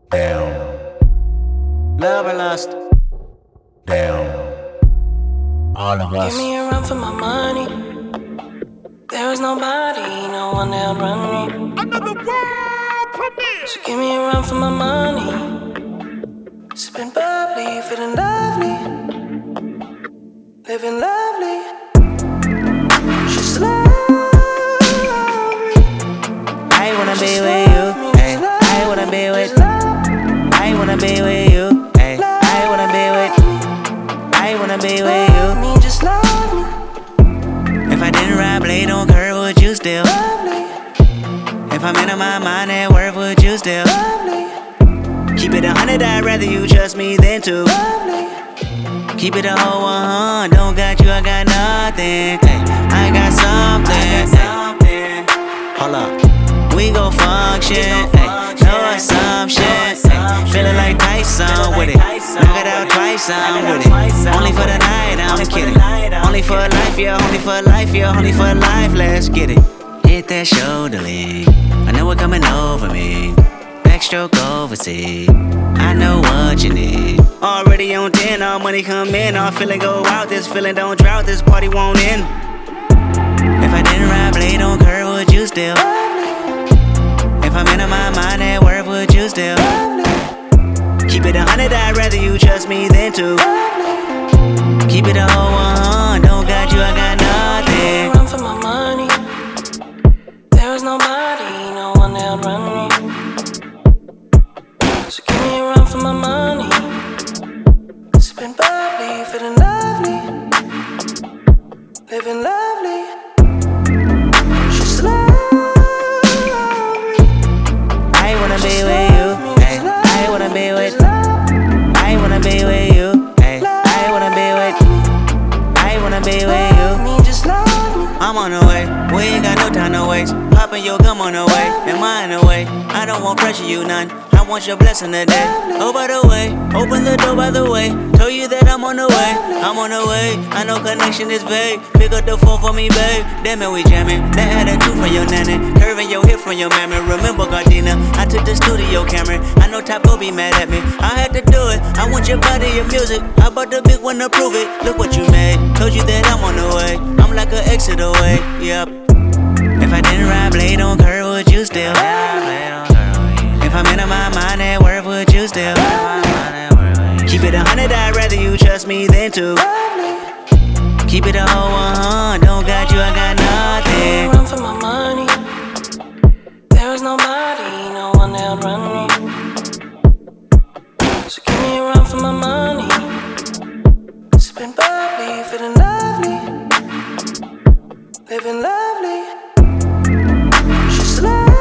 Down. Love or lust? Down. All of us. Give me a run for my money. There is nobody, no one that'll run me. Another world premiere. So give me a run for my money. Sipping bubbly, feeling lovely, living lovely. She's lovely. I wanna be with you. Ay, I wanna be with. I wanna be with you. Ay, I wanna be with. I wanna be with you. Love me, just love me. If I didn't ride blade on curve, would you still? Lovely, If I'm in my mind at work, would you still? lovely, Keep it 100, I'd rather you trust me than to. lovely. Keep it a whole 100, don't got you, I got nothing. Ay, I got something. Ay, hold up, we gon' function. Ay, no assumption. Ay, feeling like Tyson with it. Knock it out twice, I'm with it. Only for the night, I'm kidding. Only for life, yeah, only for life, yeah, only for life, let's get it. Hit that shoulder lean, I know it coming over me. Backstroke overseas, I know what you need. Already on 10, all money come in, all feeling go out. This feeling don't drought, this party won't end. If I didn't ride blade on curve, would you still? If I'm in my mind at work, would you still? Keep it 100, I'd rather you trust me than to. Keep it a whole 100, don't got you, I got nothing. Run for my money. There is nobody, no one that'll run me. So give me a run for my money. Sipping bubbly, feeling lovely, living lovely. She's lovely. I wanna be with you. Ay, I wanna be with. I wanna be with you. Ay, I wanna be with. I wanna be with you. Love me, just love me. I'm on the way, we ain't got no time to waste. Poppin' your gum on the way, and mine away. I don't want pressure, you none. I want your blessing today. Oh, by the way, open the door by the way. Told you that I'm on the way, I'm on the way. I know connection is vague. Pick up the phone for me, babe. Damn it, we jamming. That had a two from your nanny, curving your hip from your mammy. Remember Gardena, I took the studio camera. I know Top go be mad at me. I had to do it. I want your body, your music. I bought the big one to prove it. Look what you made. Told you that I'm on the way. I'm like an exit away. Yep. If I didn't ride blade on curve, would you still? If I'm in my mind at work, would you still? Keep it 100, I'd rather you trust me than to. Keep it a whole 100, don't got you, I got nothing. Run for my money. There is nobody, no one that'll run me. So give me a run for my money. Sipping bubbly, feeling lovely, living lovely. She's lovely.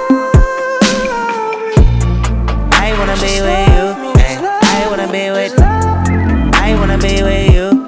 I wanna be with you. Ay, I wanna be with. I wanna be with you.